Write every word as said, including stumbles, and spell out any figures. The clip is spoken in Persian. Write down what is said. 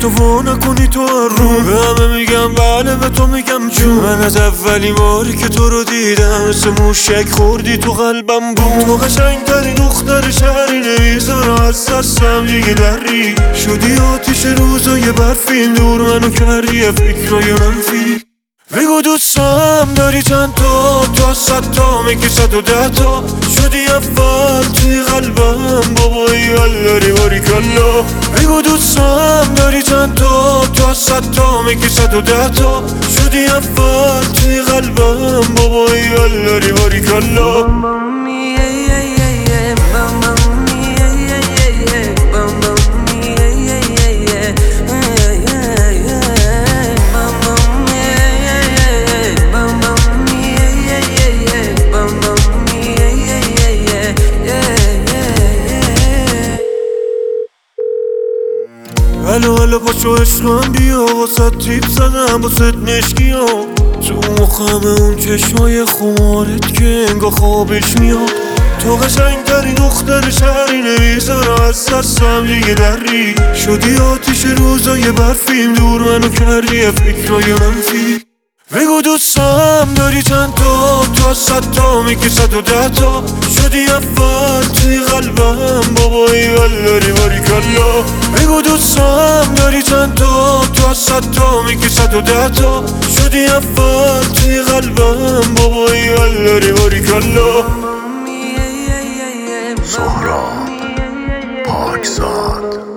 تو وا نکنی تو رو. به همه میگم بله، به تو میگم جون. من از اولین باری که تو رو دیدم مثل موشک خوردی تو قلبم بود. تو قشنگترین دختر شهری، نمیذارم از دستم دیگه دری. شدی آتیش روزای برفین، دور منو کردی فکرای منفی. بگو دوستم داری چند تا، تا صد تا میگی صد و ده تا. شدی اول توی قلبم بابایی الاری باریکلا. بگو دوستم داری چند تا، تا صد تا میگی صد و ده تا. شدی اول توی قلبم بابایی الاری باریکلا. هلو هلو پاشو عشقم بیا، واسه تیپ زدم واسه مشکی ها. تو مخم اون چشمای خمارت که انگا خوابش میاد. تو قشنگترین دختر شهری، نمیذارم از دستم دیگه دری. شدی آتیش روزای برفیم، دور منو کردی فکرای منفی. بگو دوستم داری چند تا، تا صد تا میگی صد و ده تا. شدی اول توی قلبم بابایی الاری باریکلا. بگو دوستم داری چند تا، تا صد تا میگی صد و ده تا. شدی اول توی قلبم بابایی الاری باریکلا. سهراب پاکزاد.